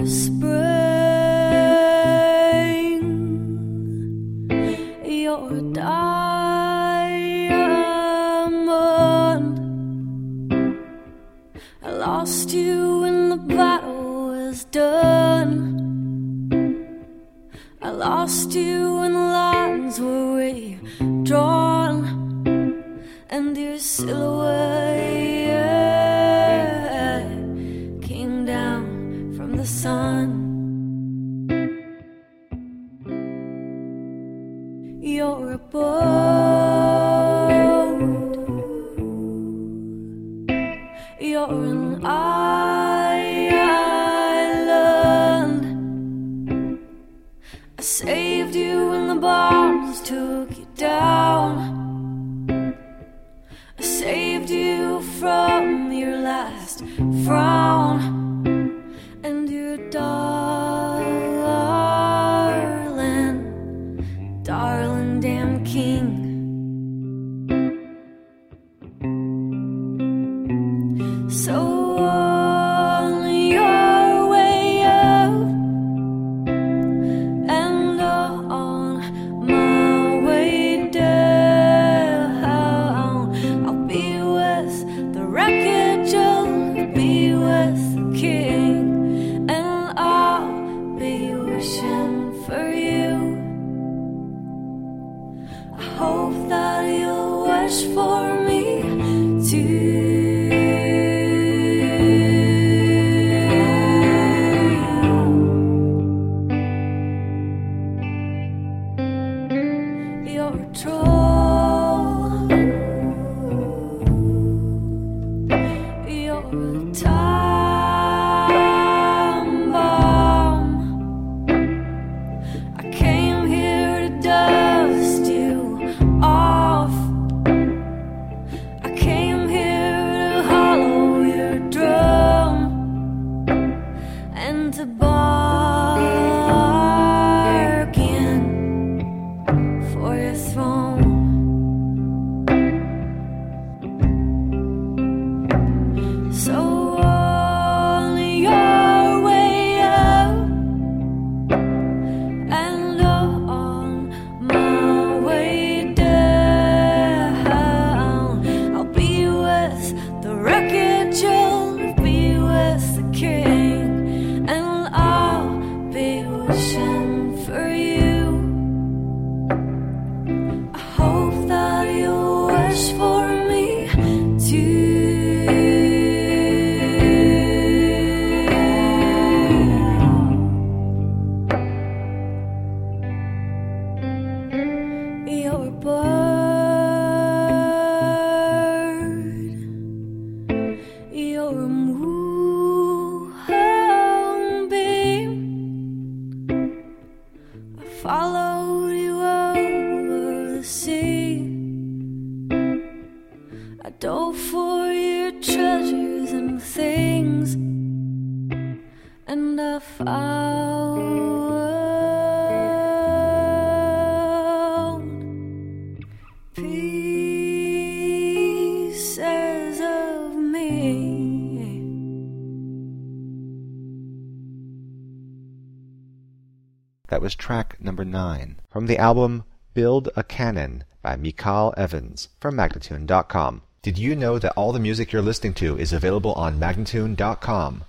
spring. You're a diamond. I lost you when the battle was done. I lost you when the lines were redrawn, and your silhouette came down from the sun. You're a boat, you're an island. I saved you when the bombs took you down. I saved you from your last frown, and your darling damn king. So on your way out, and on my way down, I'll be with the wreckage, I'll be with the king, and I'll be wishing for you. I hope that you'll wish for me too. You're a troll, you're a time bomb. I came here to dust you off. I came here to hollow your drum and to bargain for your throne. So on your way out, and on my way down, I'll be with the wreckage, I'll be with the king, and I'll be wishing for you. I hope that you'll wish for me too. You're a bird, you're a moonbeam. I followed you over the sea. I dove for your treasures and things, and I found pieces of me. That was track number 9 from the album Build a Cannon by Michael Evans from Magnatune.com. Did you know that all the music you're listening to is available on Magnatune.com?